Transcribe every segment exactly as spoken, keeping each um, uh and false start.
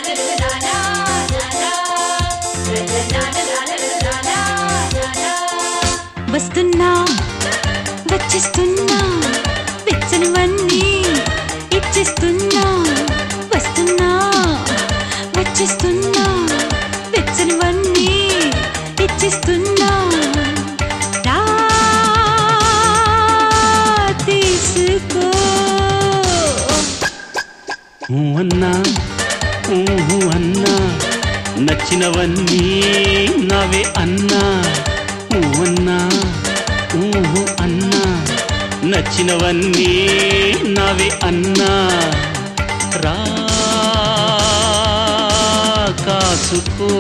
వస్తున్నా వచ్చేస్తున్నా వెచ్చనివన్నీ ఇచ్చేస్తున్నా వస్తున్నా వచ్చేస్తున్నా వెచ్చనివన్నీ ఇచ్చేస్తున్నా రా తీసుకో అన్నా అన్నా నచ్చినవన్నీ నావే అన్నా అన్నా అన్నా నచ్చినవన్నీ నావే అన్నా రా కాసుకో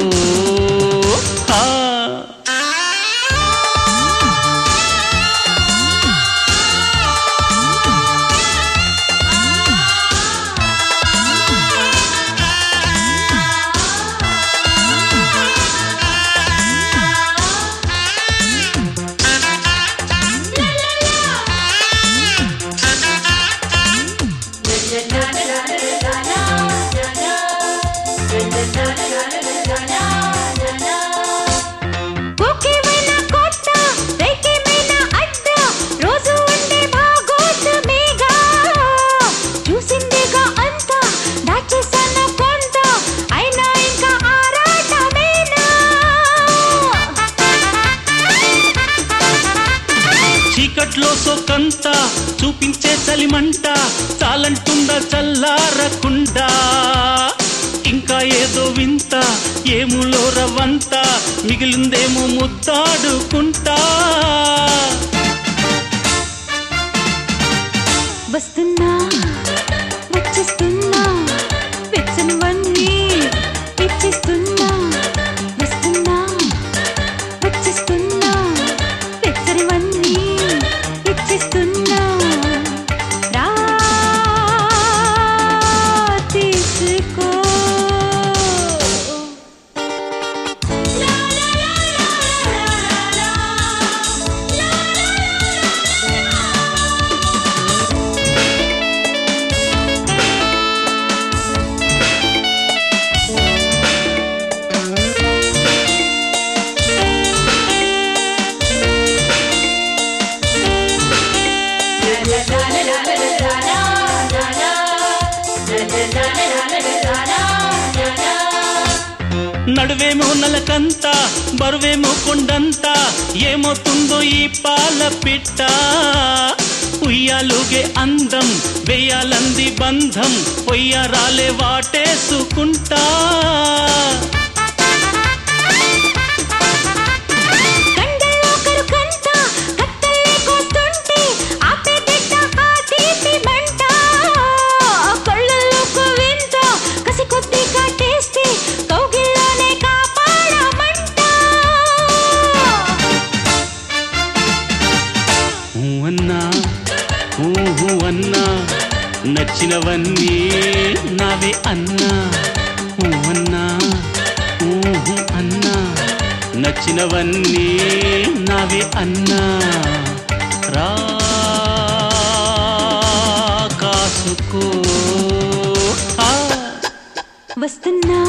చీకట్లో సోకంత చూపించే చలిమంట చాలంటుందా చల్లారకుండా ఇంకా ఏదో వింత ఏములో రవంత మిగిలిందేమో ముద్దాడుకుంటా వస్తున్నా వచ్చేస్తున్నా వెచ్చనివన్నీ ఇచ్చేస్తున్నా వస్తున్నా వచ్చేస్తున్నా వెచ్చనివన్నీ ఇచ్చేస్తున్నా రా తీసుకో నడువేమో నలకంత బరువేమో కొండంత ఏమవుతుందో ఈ పాల పిట్ట ఉయ్యాలుగే అందం వేయాలంది బంధం పొయ్యారాలే వాటేసుకుంటా అన్నా నచ్చినవన్నీ నావే అన్నా అన్నా అన్నా నచ్చినవన్నీ నావే అన్నా రా కాసుకో వస్తున్నా